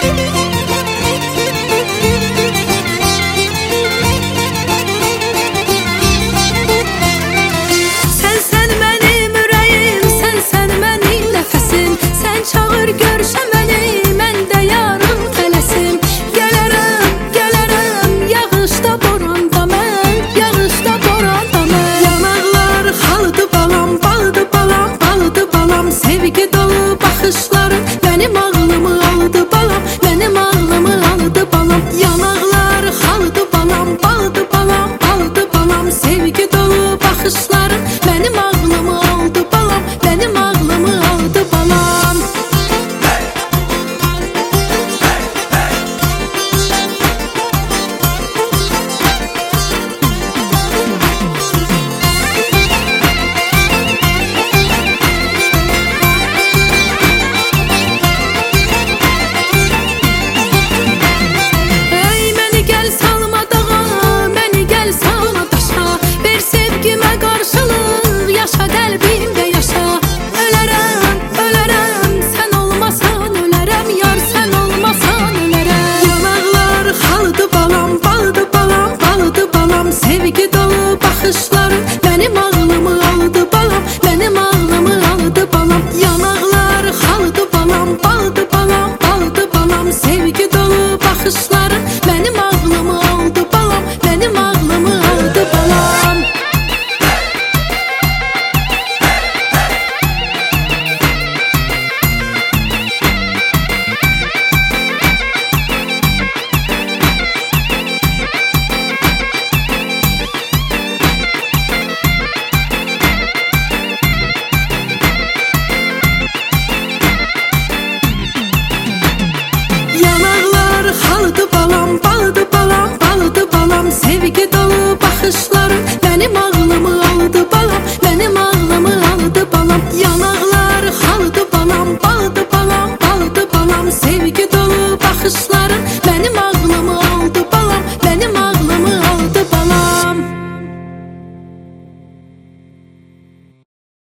Mənim ağlımı aldı balam, mənim ağlımı aldı balam. Yanaqlar xaldı balam, baldı balam, baldı balam. Sevgi dolu baxışların mənim ağlımı aldı balam, mənim ağlımı aldı balam. Sevgi dolu baxışların mənim ağlımı aldı balam, mənim ağlımı aldı balam. Yanaqlar xaldı balam, baldı balam, baldı balam. Sevgi dolu baxışların mənim ağlımı aldı balam, mənim ağlımı aldı balam. Yanaqlar xaldı balam, baldı balam, baldı balam. Sevgi dolu